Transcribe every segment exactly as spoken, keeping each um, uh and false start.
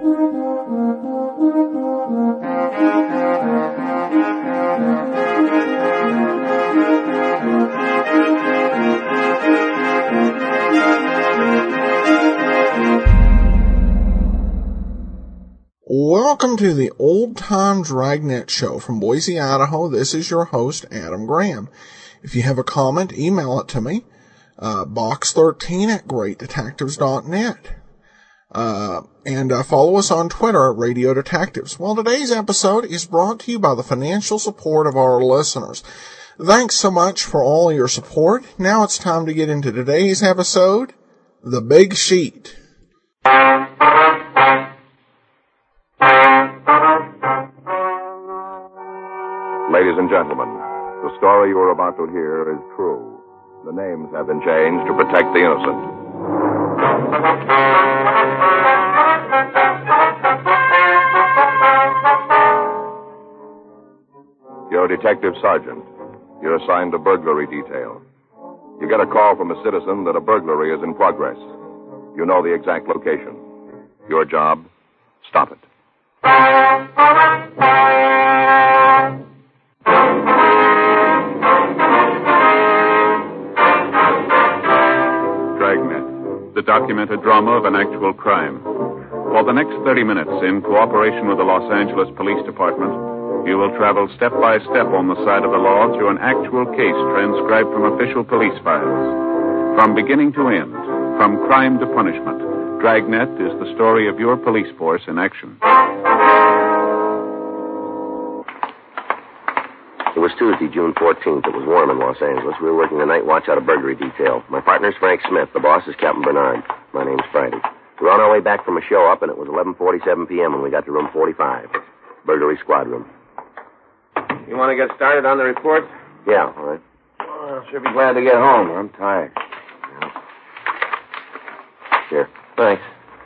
Welcome to the Old Time Dragnet Show from Boise, Idaho. This is your host, Adam Graham. If you have a comment, email it to me, uh, box thirteen at great detectives dot net. Uh, and uh, follow us on Twitter at Radio Detectives. Well, today's episode is brought to you by the financial support of our listeners. Thanks so much for all your support. Now it's time to get into today's episode, The Big Sheet. Ladies and gentlemen, the story you are about to hear is true. The names have been changed to protect the innocent. You're a detective sergeant. You're assigned to burglary detail. You get a call from a citizen that a burglary is in progress. You know the exact location. Your job, stop it. Dragnet, the documented drama of an actual crime. For the next thirty minutes, in cooperation with the Los Angeles Police Department, you will travel step by step on the side of the law through an actual case transcribed from official police files. From beginning to end, from crime to punishment, Dragnet is the story of your police force in action. It was Tuesday, June fourteenth. It was warm in Los Angeles. We were working the night watch out of burglary detail. My partner's Frank Smith. The boss is Captain Bernard. My name's Friday. We were on our way back from a show up, and it was eleven forty-seven p.m. when we got to room forty-five. Burglary squad room. You want to get started on the report? Yeah, all right. Well, I should be glad to get home. I'm tired. Yeah. Here. Thanks.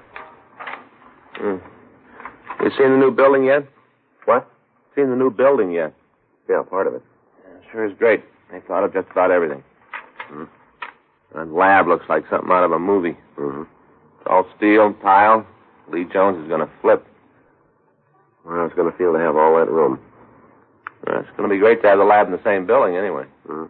Mm. You seen the new building yet? What? Seen the new building yet? Yeah, part of it. Yeah, sure is great. They thought of just about everything. Mm. That lab looks like something out of a movie. Mm-hmm. It's all steel, tile. Lee Jones is going to flip. Well, it's going to feel to have all that room. Well, it's going to be great to have the lab in the same building anyway. Mm-hmm.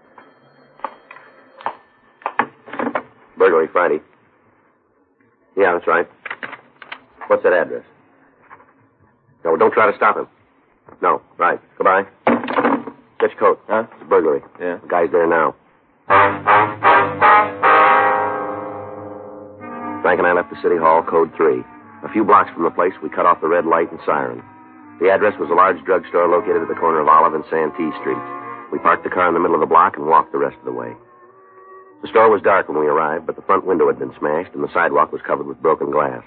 Burglary Friday. Yeah, that's right. What's that address? No, don't try to stop him. No, right. Goodbye. Get your coat. Huh? It's a burglary. Yeah. The guy's there now. Frank and I left the city hall, code three. A few blocks from the place, we cut off the red light and siren. The address was a large drugstore located at the corner of Olive and Santee Streets. We parked the car in the middle of the block and walked the rest of the way. The store was dark when we arrived, but the front window had been smashed and the sidewalk was covered with broken glass.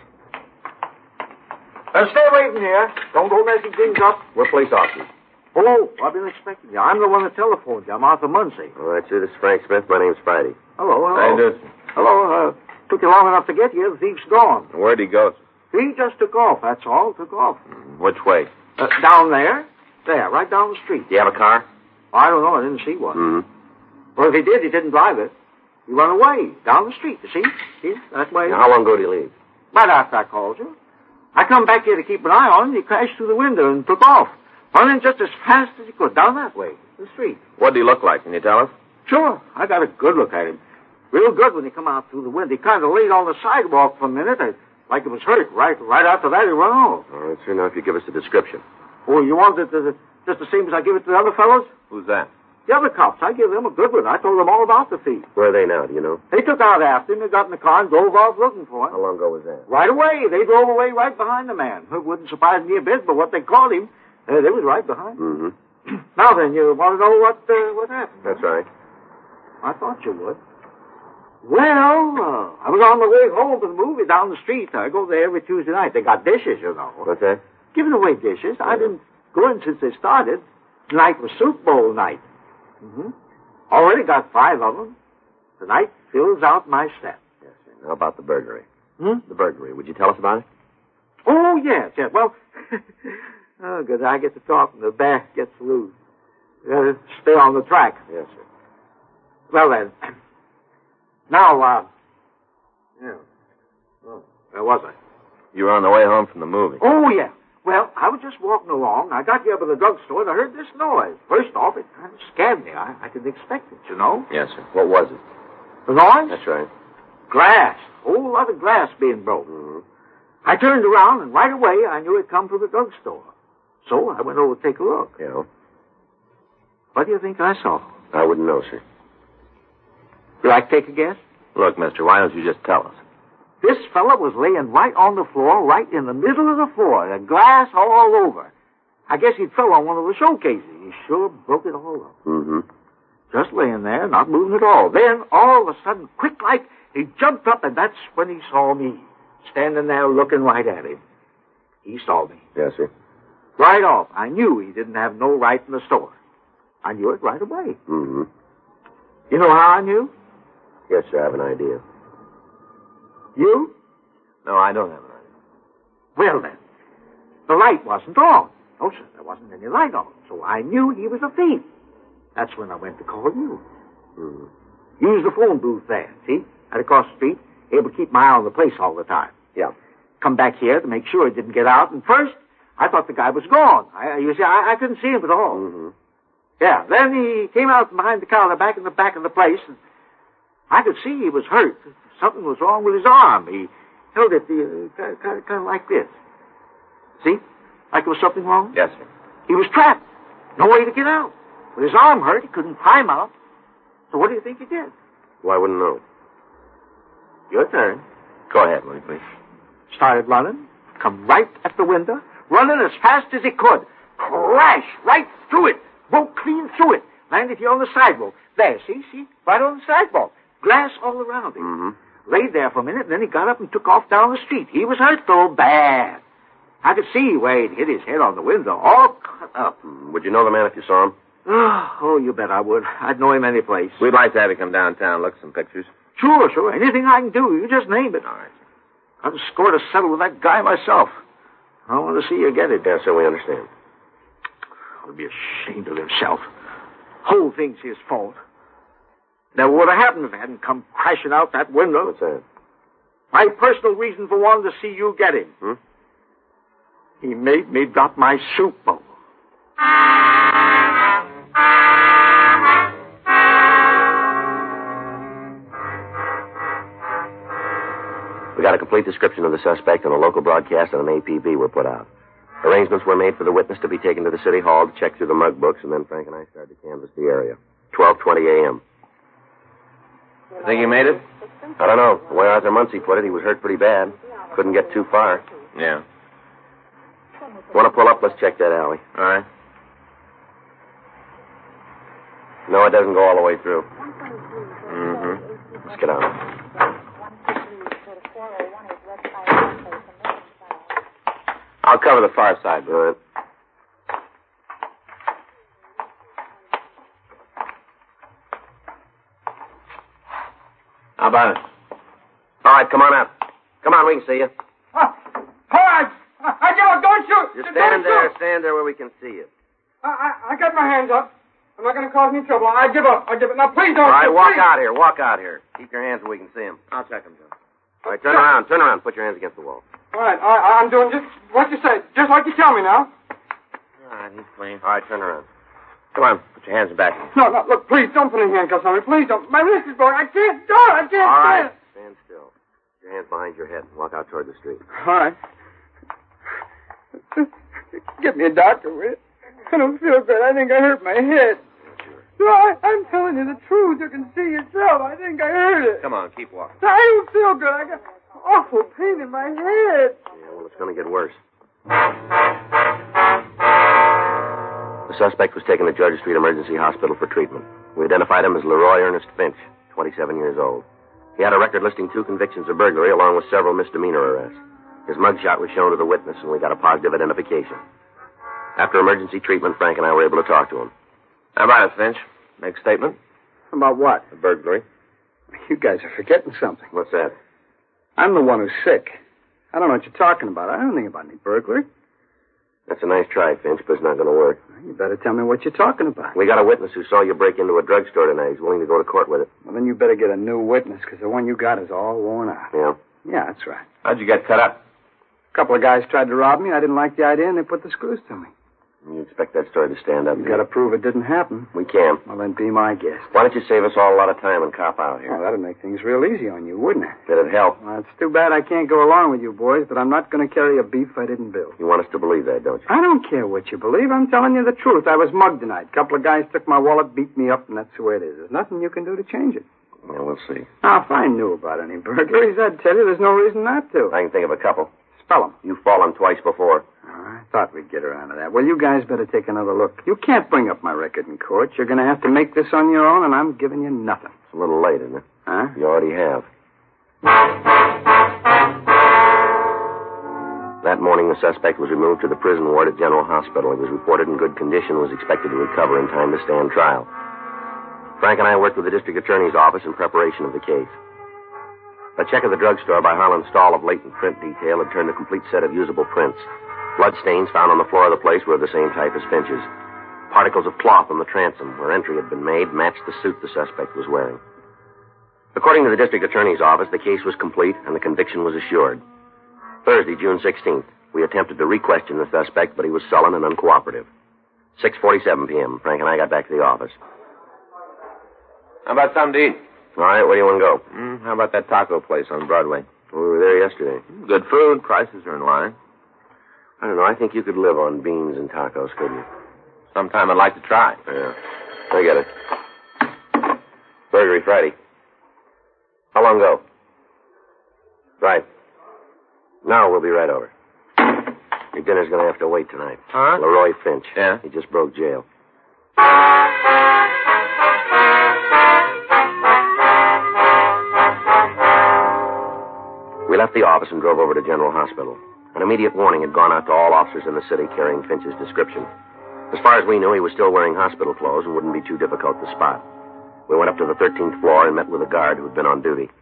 Uh, stay waiting here. Don't go messing things up. We're police officers. Hello. I've been expecting you. I'm the one that telephoned you. I'm Arthur Muncie. All right, sir. This is Frank Smith. My name's Friday. Hello, hello. How you doing? Hello. Uh, took you long enough to get here. The thief's gone. Where'd he go? He just took off, that's all. Took off. Which way? Uh, down there. There, right down the street. Do you have a car? I don't know. I didn't see one. Mm-hmm. Well, if he did, he didn't drive it. He ran away down the street, you see? See? That way. Now, how long ago did he leave? Right after I called you. I come back here to keep an eye on him. He crashed through the window and took off. Running just as fast as he could down that way, the street. What did he look like? Can you tell us? Sure. I got a good look at him. Real good when he come out through the window. He kind of laid on the sidewalk for a minute, uh, like he was hurt. Right right after that, he ran off. All right, sir. Now, if you give us a description. Oh, you want it uh, just the same as I give it to the other fellows? Who's that? The other cops. I give them a good one. I told them all about the thief. Where are they now? Do you know? They took out after him. They got in the car and drove off looking for him. How long ago was that? Right away. They drove away right behind the man. It wouldn't surprise me a bit, but what they caught him, uh, they was right behind him. Mm-hmm. Now then, you want to know what uh, what happened? That's right. I thought you would. Well, uh, I was on the way home from the movie down the street. I go there every Tuesday night. They got dishes, you know. What's that? Giving away dishes. Yeah. I've been going since they started. Tonight was soup bowl night. Mm-hmm. Already got five of them. Tonight fills out my set. Yes, sir. How about the burglary? Hmm? The burglary. Would you tell us about it? Oh, yes, yes. Well, oh, good. I get to talk and the back gets loose. Uh, stay on the track. Yes, sir. Well, then. Now, uh, yeah. Oh, where was I? You were on the way home from the movie. Oh, yeah. Well, I was just walking along. I got here by the drugstore, and I heard this noise. First off, it kind of scared me. I, I didn't expect it, you know. Yes, sir. What was it? The noise? That's right. Glass. A whole lot of glass being broken. Mm-hmm. I turned around, and right away, I knew it come from the drugstore. So I went over to take a look. Yeah. What do you think I saw? I wouldn't know, sir. You like to take a guess? Look, mister, why don't you just tell us? This fella was laying right on the floor, right in the middle of the floor, the glass all over. I guess he'd fell on one of the showcases. He sure broke it all up. Mm-hmm. Just laying there, not moving at all. Then, all of a sudden, quick like, he jumped up, and that's when he saw me, standing there looking right at him. He saw me. Yes, sir. Right off. I knew he didn't have no right in the store. I knew it right away. Mm-hmm. You know how I knew? Yes, sir, I have an idea. You? No, I don't have an idea. Well, then, the light wasn't on. No, sir, there wasn't any light on. So I knew he was a thief. That's when I went to call you. Mm-hmm. Use the phone booth there, see? Right across the street, able to keep my eye on the place all the time. Yeah. Come back here to make sure it didn't get out. And first, I thought the guy was gone. I, you see, I, I couldn't see him at all. Mm-hmm. Yeah, then he came out from behind the counter back in the back of the place, and I could see he was hurt. Something was wrong with his arm. He held it uh, kind, of, kind, of, kind of like this. See? Like there was something wrong? Yes, sir. He was trapped. No way to get out. With his arm hurt, he couldn't climb out. So what do you think he did? Well, I wouldn't know. Your turn. Go ahead, will you, please? Started running, come right at the window, running as fast as he could. Crash right through it. Broke clean through it. Landed here on the sidewalk. There, see, see? Right on the sidewalk. Glass all around him. Mm-hmm. Laid there for a minute, and then he got up and took off down the street. He was hurt, though, bad. I could see where he'd hit his head on the window, all cut up. Would you know the man if you saw him? Oh, you bet I would. I'd know him any place. We'd like to have you come downtown, look at some pictures. Sure, sure. Anything I can do, you just name it. All right. I've scored a settle with that guy myself. I want to see you get it. Yes, sir, we understand. He'll be ashamed of himself. Whole thing's his fault. Never would have happened if it hadn't come crashing out that window. What's that? My personal reason for wanting to see you get him. Hmm? He made me drop my soup bowl. We got a complete description of the suspect, and a local broadcast and an A P B were put out. Arrangements were made for the witness to be taken to the city hall to check through the mug books, and then Frank and I started to canvass the area. twelve twenty a.m. Think he made it? I don't know. The way Arthur Muncie put it, he was hurt pretty bad. Couldn't get too far. Yeah. Want to pull up? Let's check that alley. All right. No, it doesn't go all the way through. Mm-hmm. Let's get on. I'll cover the far side. Good. How about it? All right, come on out. Come on, we can see you. Uh, all right. I, I give up. Don't shoot. Just Don't stand there. shoot. Stand there where we can see you. I, I, I got my hands up. I'm not going to cause any trouble. I give up. I give up. Now, please don't All right, shoot. walk please. out here. Walk out here. Keep your hands where we can see them. I'll check him, Joe. All right, turn around. Turn around. Put your hands against the wall. All right. I, I'm doing just what you said. Just like you tell me now. All right, he's clean. All right, turn around. Come on. Put your hands back. No, no. Look, please don't put any handcuffs on me. Please don't. My wrist is broken. I can't do it. I can't All do right. it. Stand still. Put your hands behind your head and walk out toward the street. All right. Get me a doctor, will you? I don't feel good. I think I hurt my head. No, I, I'm telling you the truth. You can see yourself. I think I hurt it. Come on, keep walking. I don't feel good. I got awful pain in my head. Yeah, well, it's going to get worse. The suspect was taken to Georgia Street Emergency Hospital for treatment. We identified him as Leroy Ernest Finch, twenty-seven years old. He had a record listing two convictions of burglary along with several misdemeanor arrests. His mugshot was shown to the witness, and we got a positive identification. After emergency treatment, Frank and I were able to talk to him. How about it, Finch? Make a statement? About what? A burglary. You guys are forgetting something. What's that? I'm the one who's sick. I don't know what you're talking about. I don't think about any burglary. That's a nice try, Finch, but it's not going to work. You better tell me what you're talking about. We got a witness who saw you break into a drugstore tonight. He's willing to go to court with it. Well, then you better get a new witness, because the one you got is all worn out. Yeah? Yeah, that's right. How'd you get cut up? A couple of guys tried to rob me. I didn't like the idea, and they put the screws to me. You expect that story to stand up? You got to prove it didn't happen. We can. Well, then be my guest. Why don't you save us all a lot of time and cop out here? Well, that'd make things real easy on you, wouldn't it? That'd help. Well, it's too bad I can't go along with you boys, but I'm not going to carry a beef I didn't build. You want us to believe that, don't you? I don't care what you believe. I'm telling you the truth. I was mugged tonight. A couple of guys took my wallet, beat me up, and that's the way it is. There's nothing you can do to change it. Yeah, we'll see. Now, if I knew about any burglaries, I'd tell you there's no reason not to. I can think of a couple. Spell them. You've fallen twice before. Oh, I thought we'd get around to that. Well, you guys better take another look. You can't bring up my record in court. You're going to have to make this on your own, and I'm giving you nothing. It's a little late, isn't it? Huh? You already have. That morning, the suspect was removed to the prison ward at General Hospital. He was reported in good condition and was expected to recover in time to stand trial. Frank and I worked with the district attorney's office in preparation of the case. A check at the drugstore by Harlan Stahl of latent print detail had turned a complete set of usable prints. Blood stains found on the floor of the place were of the same type as Finch's. Particles of cloth on the transom where entry had been made matched the suit the suspect was wearing. According to the district attorney's office, the case was complete and the conviction was assured. Thursday, June sixteenth, we attempted to re-question the suspect, but he was sullen and uncooperative. six forty-seven p.m., Frank and I got back to the office. How about something to eat? All right, where do you want to go? Mm, how about that taco place on Broadway? We were there yesterday. Good food. Prices are in line. I don't know. I think you could live on beans and tacos, couldn't you? Sometime I'd like to try. Yeah. I get it. Burgery Friday. How long ago? Right. Now we'll be right over. Your dinner's going to have to wait tonight. Huh? Leroy Finch. Yeah? He just broke jail. We left the office and drove over to General Hospital. An immediate warning had gone out to all officers in the city carrying Finch's description. As far as we knew, he was still wearing hospital clothes and wouldn't be too difficult to spot. We went up to the thirteenth floor and met with a guard who had been on duty.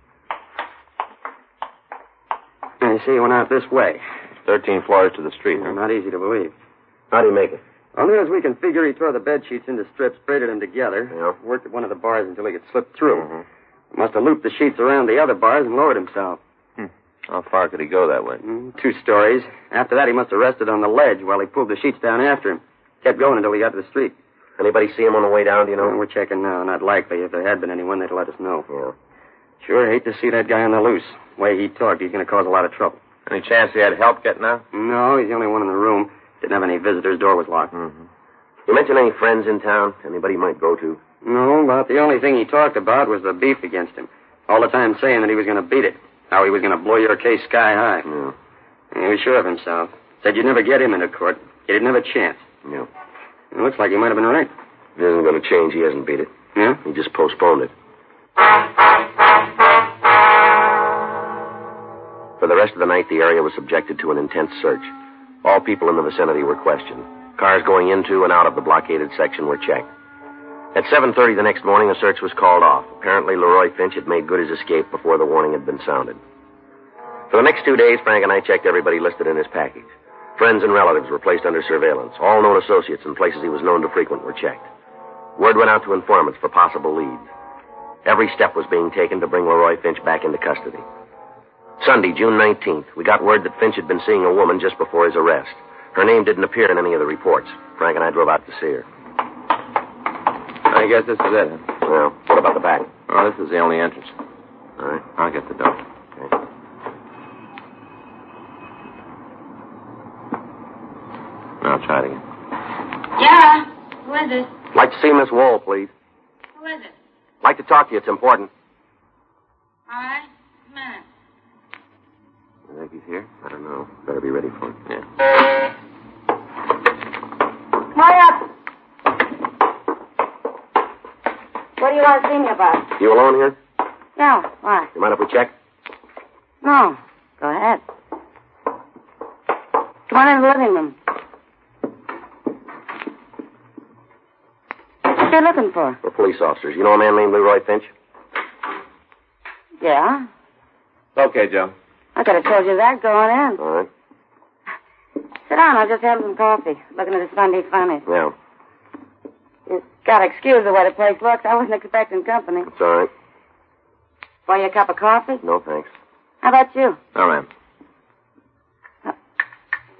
I see you went out this way. Thirteen floors to the street. Well, not easy to believe. How do you make it? Well, near as we can figure, he tore the bed sheets into strips, braided them together, Yeah. worked at one of the bars until he could slip through. Mm-hmm. Must have looped the sheets around the other bars and lowered himself. How far could he go that way? Mm, two stories. After that, he must have rested on the ledge while he pulled the sheets down after him. Kept going until he got to the street. Anybody see him on the way down, do you know? Well, we're checking now. Not likely. If there had been anyone, they'd let us know. Yeah. Sure hate to see that guy on the loose. The way he talked, he's going to cause a lot of trouble. Any chance he had help getting out? No, he's the only one in the room. Didn't have any visitors. Door was locked. Mm-hmm. You mention any friends in town? Anybody you might go to? No, about the only thing he talked about was the beef against him. All the time saying that he was going to beat it. How he was going to blow your case sky high. Yeah. He was sure of himself. Said you'd never get him into court. He didn't have a chance. Yeah. It looks like he might have been right. It isn't going to change. He hasn't beat it. Yeah? He just postponed it. For the rest of the night, the area was subjected to an intense search. All people in the vicinity were questioned. Cars going into and out of the blockaded section were checked. At seven thirty the next morning, a search was called off. Apparently, Leroy Finch had made good his escape before the warning had been sounded. For the next two days, Frank and I checked everybody listed in his package. Friends and relatives were placed under surveillance. All known associates and places he was known to frequent were checked. Word went out to informants for possible leads. Every step was being taken to bring Leroy Finch back into custody. Sunday, June nineteenth, we got word that Finch had been seeing a woman just before his arrest. Her name didn't appear in any of the reports. Frank and I drove out to see her. I guess this is it. Well, what about the back? Oh, this is the only entrance. All right. I'll get the door. Okay. I'll try it again. Yeah? Who is it? Like to see Miss Wall, please. Who is it? Like to talk to you. It's important. All right. Just a minute. You think he's here? I don't know. Better be ready for it. Yeah. Come on up. What do you want to see me about? You alone here? Yeah, why? You mind if we check? No. Go ahead. Come on in the living room. What you looking for? We're police officers. You know a man named Leroy Finch? Yeah. Okay, Joe. I could have told you that going in. All right. Sit down. I'll just have some coffee. Looking at the Sunday funnies. Yeah. You gotta excuse the way the place looks. I wasn't expecting company. It's all right. For you a cup of coffee? No, thanks. How about you? All right. Uh,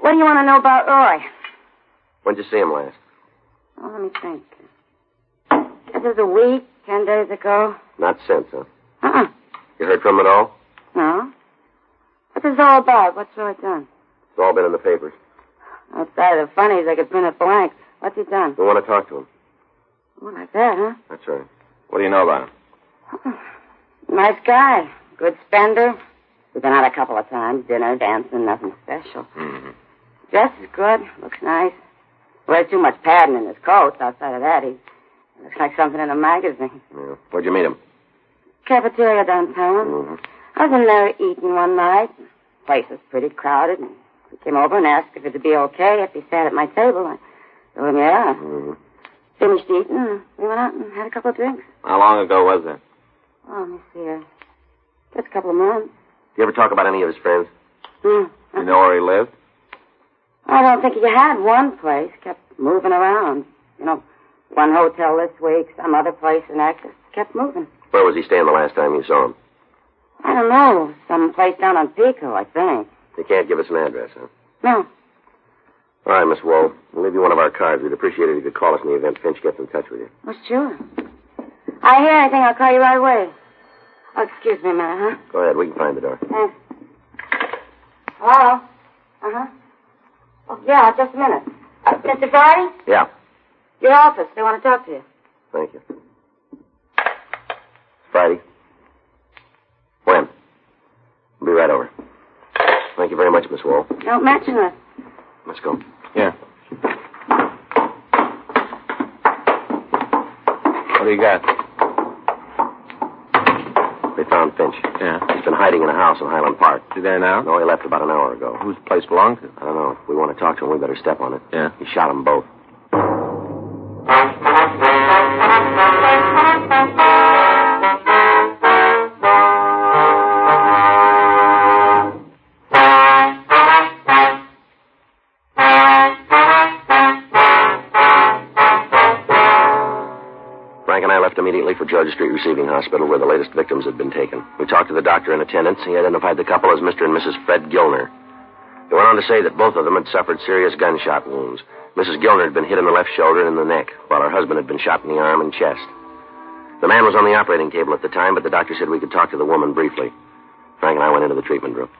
What do you want to know about Roy? When'd you see him last? Oh, let me think. This is a week, ten days ago. Not since, huh? Uh-uh. You heard from him at all? No. What's this all about? What's Roy done? It's all been in the papers. Outside of the funnies, I could print it blank. What's he done? We want to talk to him. Oh, like that, huh? That's right. What do you know about him? Nice guy. Good spender. We've been out a couple of times. Dinner, dancing, nothing special. Mm-hmm. Dress is good. Looks nice. Wears too much padding in his coat. Outside of that, he looks like something in a magazine. Yeah. Where'd you meet him? Cafeteria downtown. Mm-hmm. I was in there eating one night. The place was pretty crowded. And he came over and asked if it'd be okay if he sat at my table. I told him, yeah. Mm-hmm. Finished eating, and we went out and had a couple of drinks. How long ago was that? Oh, let me see here. Just a couple of months. Do you ever talk about any of his friends? Hmm. You know where he lived? I don't think he had one place. Kept moving around. You know, one hotel this week, some other place the next. Just kept moving. Where was he staying the last time you saw him? I don't know. Some place down on Pico, I think. You can't give us an address, huh? No. All right, Miss Wool. We'll leave you one of our cards. We'd appreciate it if you could call us in the event Finch gets in touch with you. Oh, sure. I hear anything, I'll call you right away. Oh, excuse me a minute, huh? Go ahead. We can find the door. Thanks. Hello? Uh-huh. Oh, yeah, just a minute. Mister Friday? Yeah. Your office. They want to talk to you. Thank you. Friday. When? We'll be right over. Thank you very much, Miss Wool. Don't mention it. Let's go. Yeah. What do you got? They found Finch. Yeah. He's been hiding in a house in Highland Park. Is he there now? No, he left about an hour ago. Whose place belonged to? I don't know. If we want to talk to him, we better step on it. Yeah. He shot them both. Immediately for Georgia Street Receiving Hospital, where the latest victims had been taken. We talked to the doctor in attendance. He identified the couple as Mister and Missus Fred Gilner. He went on to say that both of them had suffered serious gunshot wounds. Missus Gilner had been hit in the left shoulder and in the neck, while her husband had been shot in the arm and chest. The man was on the operating table at the time, but the doctor said we could talk to the woman briefly. Frank and I went into the treatment room.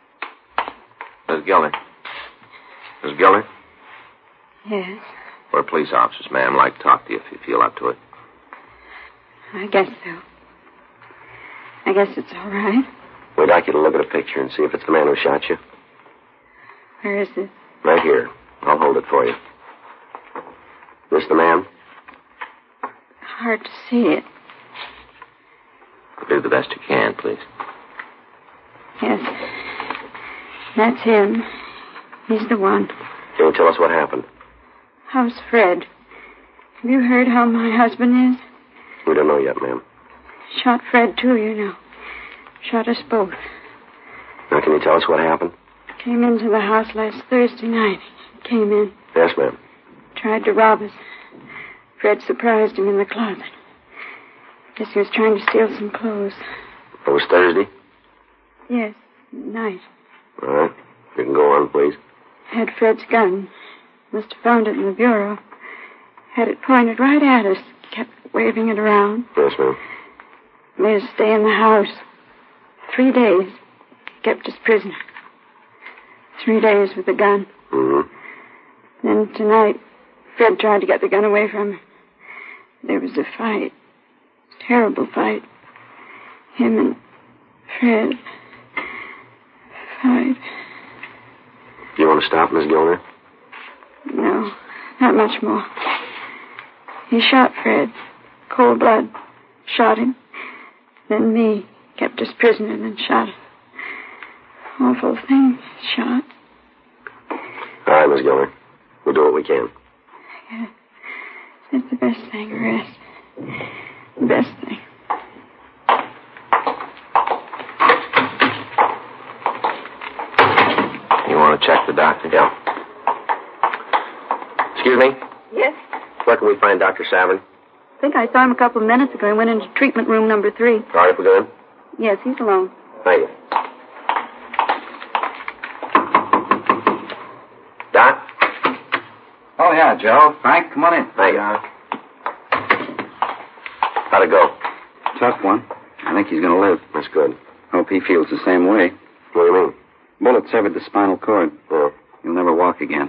Miss Gilner. Miss Gilner? Yes, We're police officers, ma'am. I'd like to talk to you if you feel up to it. I guess so. I guess it's all right. We'd like you to look at a picture and see if it's the man who shot you. Where is it? Right here. I'll hold it for you. This the man? Hard to see it. Do the best you can, please. Yes. That's him. He's the one. Can you tell us what happened? How's Fred? Have you heard how my husband is? We don't know yet, ma'am. Shot Fred, too, you know. Shot us both. Now, can you tell us what happened? Came into the house last Thursday night. Came in. Yes, ma'am. Tried to rob us. Fred surprised him in the closet. Guess he was trying to steal some clothes. It was Thursday? Yes, night. All right. You can go on, please. Had Fred's gun. Must have found it in the bureau. Had it pointed right at us. Kept waving it around. Yes, ma'am. Made us stay in the house. Three days. Kept us prisoner. Three days with the gun. Mm-hmm. Then tonight, Fred tried to get the gun away from him. There was a fight. Terrible fight. Him and Fred. Fight. Do you want to stop, Miss Gilner? No, not much more. He shot Fred. Cold blood. Shot him. Then me. Kept us prisoner, then shot him. Awful thing. Shot. All right, Miss Gilner. We'll do what we can. Yeah. That's the best thing, rest. The best thing. You want to check the doctor? Yeah. Excuse me? Yes? Where can we find Doctor Savern? I think I saw him a couple of minutes ago. He went into treatment room number three. All right, if we go in? Yes, he's alone. Thank you. Yeah, Joe. Frank, come on in. There you are. How'd it go? Tough one. I think he's going to live. That's good. Hope he feels the same way. What do you mean? Bullet severed the spinal cord. Oh. He'll never walk again.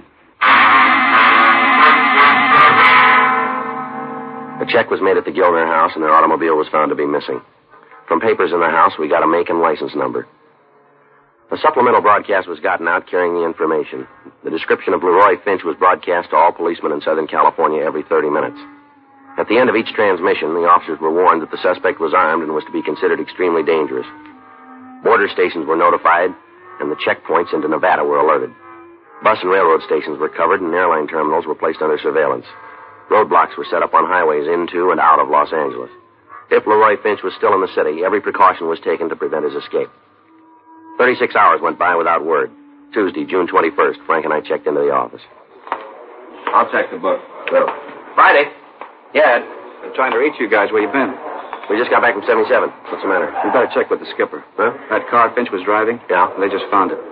A check was made at the Gilner house, and their automobile was found to be missing. From papers in the house, we got a make and license number. A supplemental broadcast was gotten out carrying the information. The description of Leroy Finch was broadcast to all policemen in Southern California every thirty minutes. At the end of each transmission, the officers were warned that the suspect was armed and was to be considered extremely dangerous. Border stations were notified, and the checkpoints into Nevada were alerted. Bus and railroad stations were covered, and airline terminals were placed under surveillance. Roadblocks were set up on highways into and out of Los Angeles. If Leroy Finch was still in the city, every precaution was taken to prevent his escape. Thirty-six hours went by without word. Tuesday, June twenty-first, Frank and I checked into the office. I'll check the book. Well, Friday. Yeah, I've been trying to reach you guys. Where you been? we just got back from seventy-seven. What's the matter? We better check with the skipper. Huh? That car Finch was driving? Yeah. They just found it.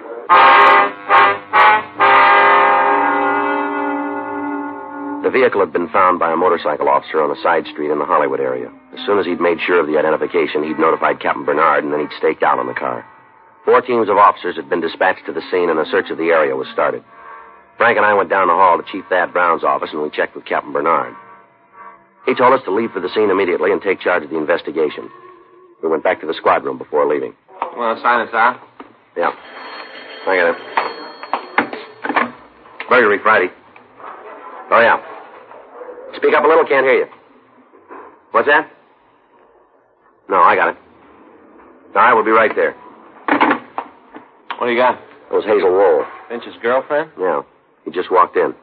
The vehicle had been found by a motorcycle officer on a side street in the Hollywood area. As soon as he'd made sure of the identification, he'd notified Captain Bernard, and then he'd staked out on the car. Four teams of officers had been dispatched to the scene, and a search of the area was started. Frank and I went down the hall to Chief Thad Brown's office, and we checked with Captain Bernard. He told us to leave for the scene immediately and take charge of the investigation. We went back to the squad room before leaving. You want to sign us out? Yeah. I got it. Burglary Friday. Oh, yeah. Speak up a little, can't hear you. What's that? No, I got it. All right, we'll be right there. What do you got? It was Hazel Wool. Finch's girlfriend? Yeah. He just walked in.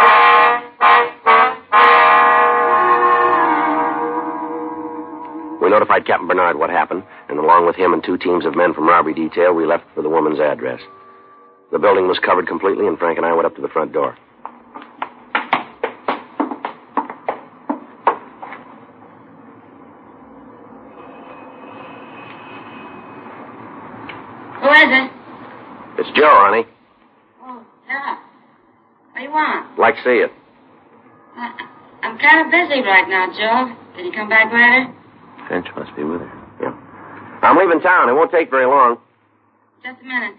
We notified Captain Bernard what happened, and along with him and two teams of men from robbery detail, we left for the woman's address. The building was covered completely, and Frank and I went up to the front door. Who is it? It's Joe, honey. Oh, yeah. What do you want? Like to see you. Uh, I'm kind of busy right now, Joe. Can you come back later? Finch must be with her. Yeah. I'm leaving town. It won't take very long. Just a minute.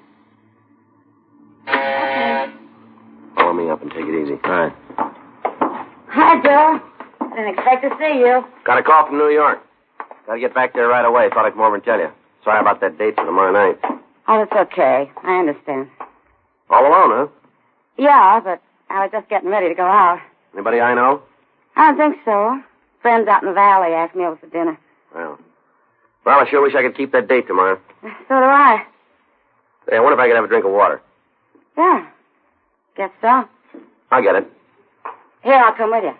Okay. Follow me up and take it easy. All right. Hi, Joe. Didn't expect to see you. Got a call from New York. Got to get back there right away. Thought I'd come over and tell you. Sorry about that date for tomorrow night. Oh, it's okay. I understand. All alone, huh? Yeah, but I was just getting ready to go out. Anybody I know? I don't think so. Friends out in the valley asked me over for dinner. Well. Well, I sure wish I could keep that date tomorrow. So do I. Hey, I wonder if I could have a drink of water. Yeah. Guess so. I'll get it. Here, I'll come with you.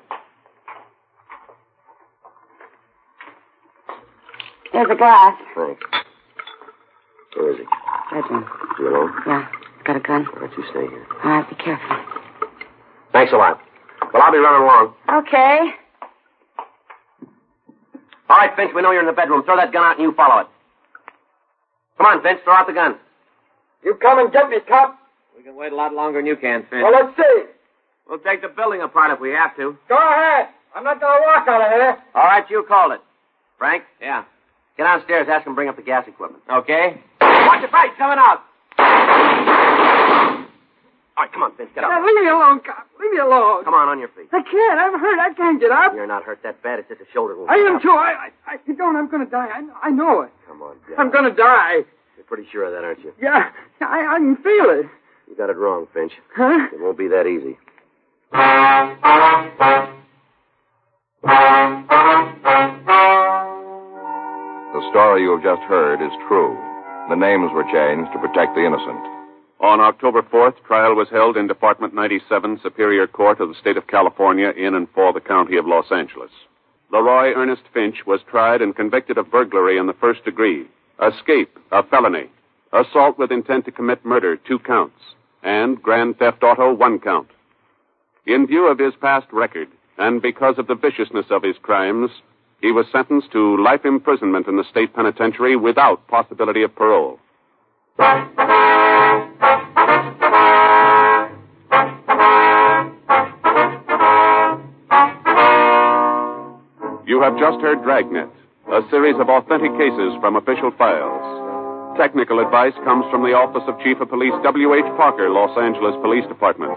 Here's a glass. Thanks. Where is he? Bedroom. You alone? Yeah. He's got a gun. Why don't you stay here? All right, be careful. Thanks a lot. Well, I'll be running along. Okay. All right, Finch, we know you're in the bedroom. Throw that gun out and you follow it. Come on, Finch, throw out the gun. You come and get me, cop. We can wait a lot longer than you can, Finch. Well, let's see. We'll take the building apart if we have to. Go ahead. I'm not going to walk out of here. All right, you called it. Frank? Yeah. Get downstairs, ask him to bring up the gas equipment. Okay. Watch your face coming out. All right, come on, Finch, get up. Now, leave me alone, cop. Leave me alone. Come on, on your feet. I can't. I'm hurt. I can't get up. You're not hurt that bad. It's just a shoulder wound. I am, too. I, I, I don't. I'm going to die. I, I know it. Come on, Jack. I'm going to die. You're pretty sure of that, aren't you? Yeah. I, I can feel it. You got it wrong, Finch. Huh? It won't be that easy. The story you have just heard is true. The names were changed to protect the innocent. On October fourth, trial was held in Department ninety-seven, Superior Court of the State of California, in and for the County of Los Angeles. Leroy Ernest Finch was tried and convicted of burglary in the first degree, escape, a felony, assault with intent to commit murder, two counts, and grand theft auto, one count. In view of his past record, and because of the viciousness of his crimes, he was sentenced to life imprisonment in the state penitentiary without possibility of parole. You have just heard Dragnet, a series of authentic cases from official files. Technical advice comes from the Office of Chief of Police W H Parker, Los Angeles Police Department.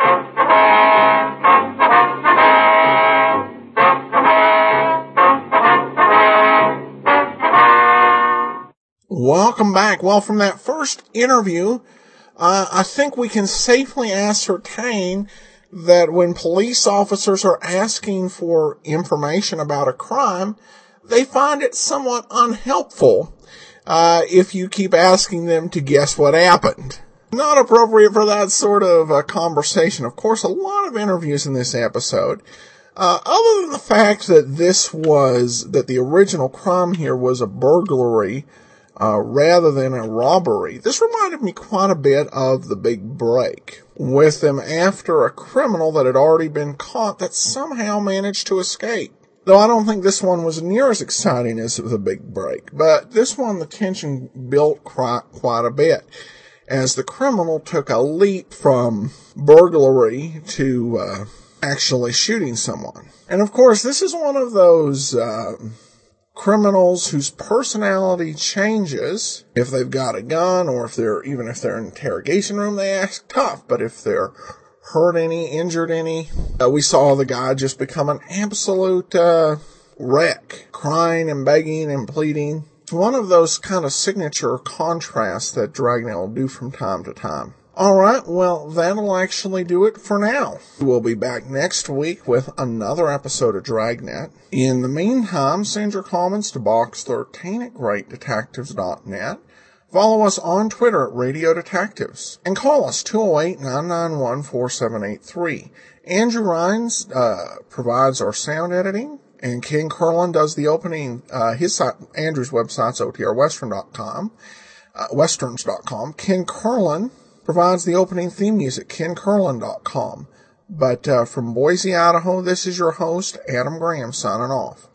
Welcome back. Well, from that first interview, uh, I think we can safely ascertain that when police officers are asking for information about a crime, they find it somewhat unhelpful uh, if you keep asking them to guess what happened. Not appropriate for that sort of uh, conversation. Of course, a lot of interviews in this episode. Uh, other than the fact that this was, that the original crime here was a burglary, Uh, rather than a robbery. This reminded me quite a bit of The Big Break, with them after a criminal that had already been caught that somehow managed to escape. Though I don't think this one was near as exciting as The Big Break, but this one the tension built quite, quite a bit, as the criminal took a leap from burglary to uh, actually shooting someone. And of course, this is one of those Uh, criminals whose personality changes if they've got a gun, or if they're, even if they're in an interrogation room, they act tough. But if they're hurt any, injured any, uh, we saw the guy just become an absolute, uh, wreck, crying and begging and pleading. It's one of those kind of signature contrasts that Dragnet will do from time to time. Alright, well, that'll actually do it for now. We'll be back next week with another episode of Dragnet. In the meantime, send your comments to box thirteen at great detectives dot net. Follow us on Twitter at Radio Detectives. And call us two oh eight, nine nine one, four seven eight three. Andrew Rhines uh, provides our sound editing, and Ken Curlin does the opening. Uh, his site, Andrew's website's O T R western dot com, uh, westerns dot com. Ken Curlin provides the opening theme music, ken curlin dot com. But uh, from Boise, Idaho, this is your host, Adam Graham, signing off.